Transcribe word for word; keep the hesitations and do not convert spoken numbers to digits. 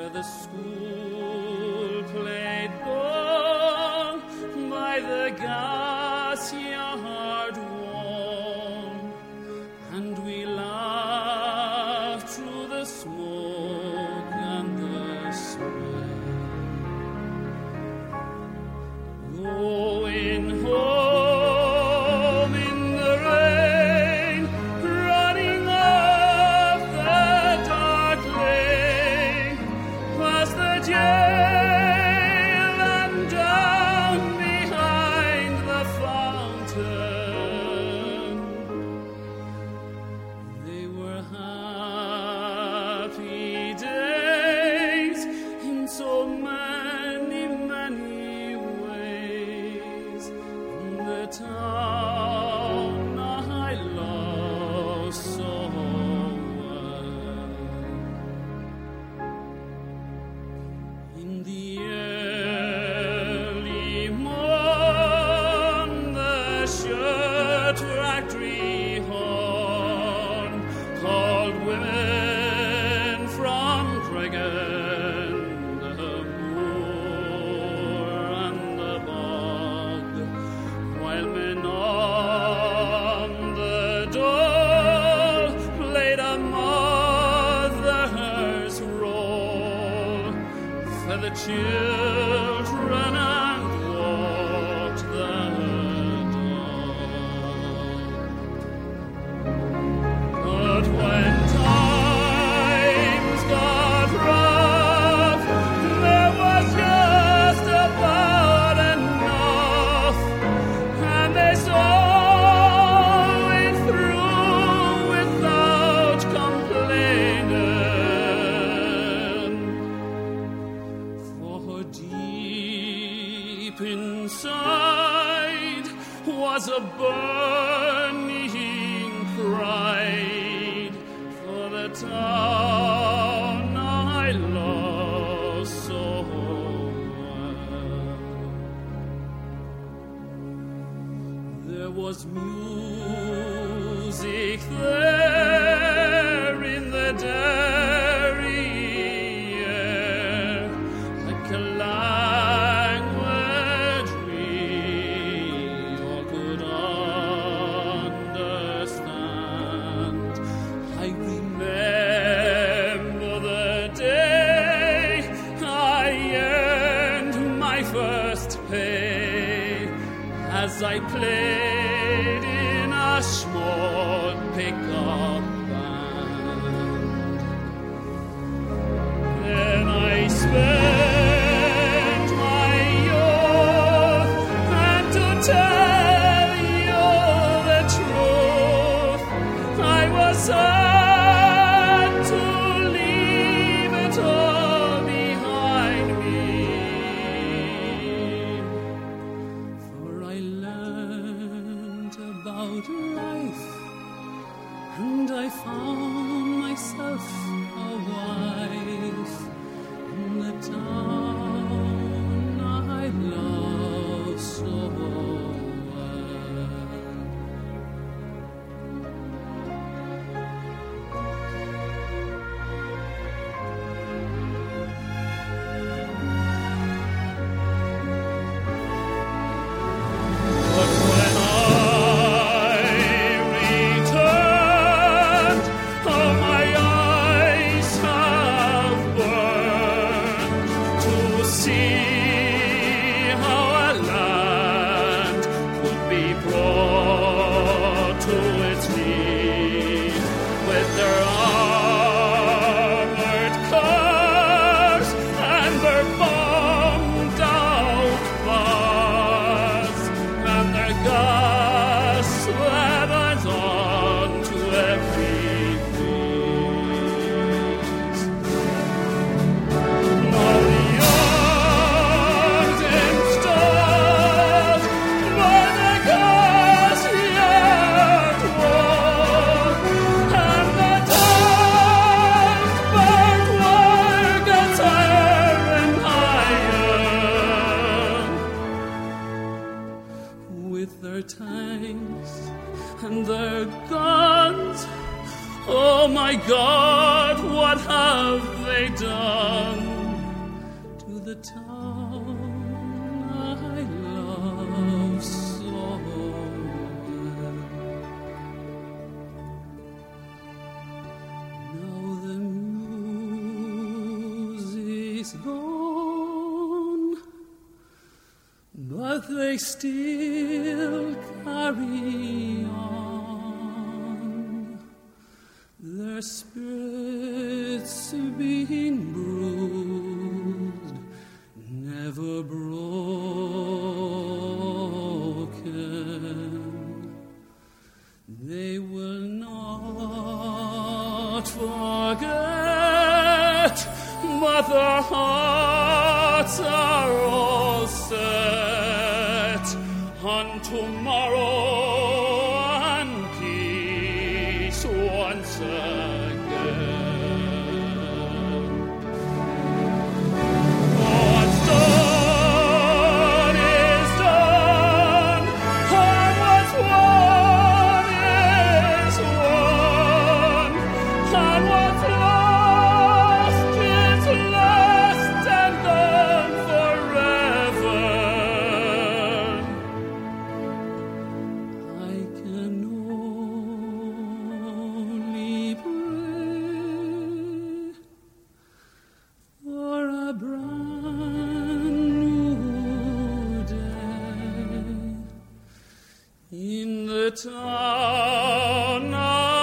where the school played ball by the gas yard wall, and we laughed through the smoke and the smell. Going home in the rain, running up the dark lane, past the jail and down behind the fountain. They were happy days in so many, many ways. In the town I love so well. In the early morn, the shirt factory horn called women from Cregan, the moor and the bog, while men on the dole played a mother's role for the children and walked the dog. But when times got rough, there was just about enough, and they saw it through without complaining. For deep inside was a burning pride for the town I love so well. There was music there in the dairy air, like a language we all could understand. I remember the day I earned my first pay as I played in a small pickup band. Then I spent my youth, and to tell you the truth, I was sad to leave it all behind me. For I learned town I love so well. Now the music's gone, but they still carry on. Their spirits being bruised, never broken. They will not forget, but their hearts are all set on tomorrow and peace once again. What's done is done, and what's won is won, and what's lost is lost and gone forever. I can only pray for a brand new day in the town